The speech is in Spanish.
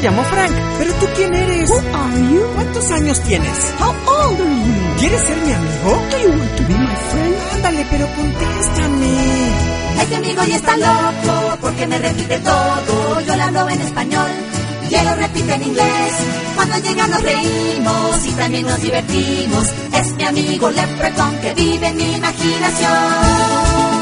llamo Frank, pero ¿tú quién eres? Who are you? ¿Cuántos años tienes? How old are you? ¿Quieres ser mi amigo? Do you want to be my friend? Ándale, pero contéstame. Este amigo ya está loco porque me repite todo. Yo le hablo en español y él lo repite en inglés. Cuando llega nos reímos y también nos divertimos. Es mi amigo Leprechaun que vive en mi imaginación.